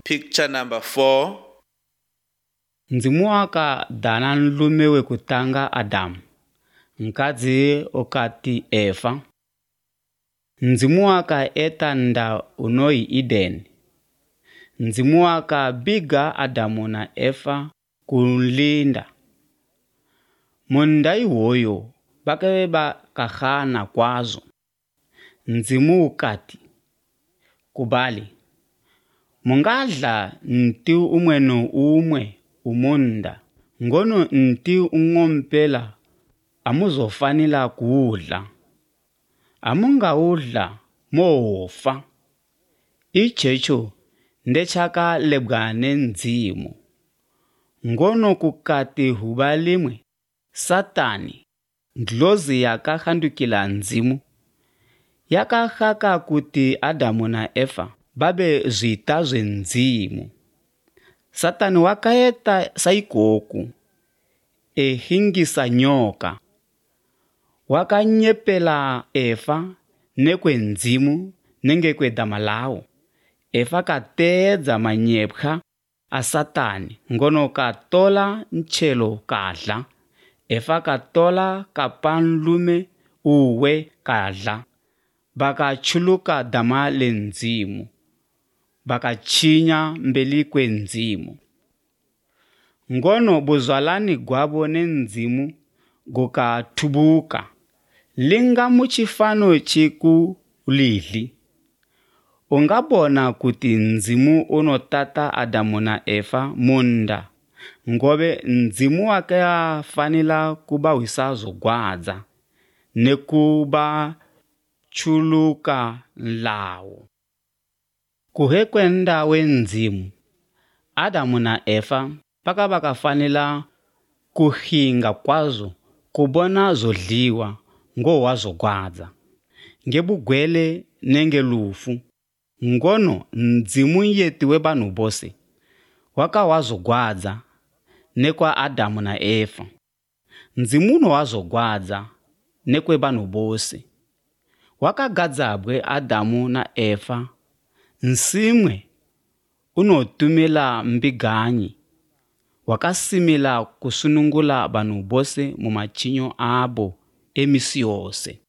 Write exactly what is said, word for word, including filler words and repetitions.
Picture number four. Ndzimu waka dana nlume wekutanga Adamu, nkadzi okati Eva. Ndzimu waka etanda unoi Eden. Ndzimu waka biga Adamu na Eva kulinda. Munda iwoyo bakawe bakahana kwazo. Ndzimu ukati kubali. Mungadla nti umweno umwe umunda, ngono nti ungompela amuzofanila kuudla. Amunga udla moofa. Ichecho ndechaka lebgane ndzimu. Ngono kukati hubalimwe, Satani, ndlozi yakahandukila ndzimu. Yakahaka kuti Adamu na Eva babe zwitazwe ndzimu. Satani wakaeta saikoku, ehingisa nyoka. Wakanyepela Eva nekwe ndzimu nenge kwe damalao. Eva katedza manyepha a Satani, ngono katola nchelo kadla. Eva katola kapanlume uwe kadla. Baka chuluka dama le ndzimu. Baka chinya mbeli kwe ndzimu. Ngono buzwalani gwabo ne ndzimu goka tubuka. Linga muchifano chiku lili. Ungabona kuti ndzimu unotata Adamu na Eva munda. Ngobe ndzimu wake fanila kuba wisazo gwadza. Nekuba chuluka lao. Kuhekwenda wendzimu, Adamu na Eva paka bakafanila kuhinga kwazo kubona zodliwa ngo wazo gwadza. Ngebugwele nenge lufu. Ngono ndzimu yetiwe banu bose. Waka wazo gwadza nekwa Adamu na Eva. Ndzimu no wazo gwadza nekwe banu bose. Waka gadzabwe Adamu na Eva. Nsimwe unotumila mbiganyi. Wakasimila kusunungula banu bose mumachinyo abo emisi yose.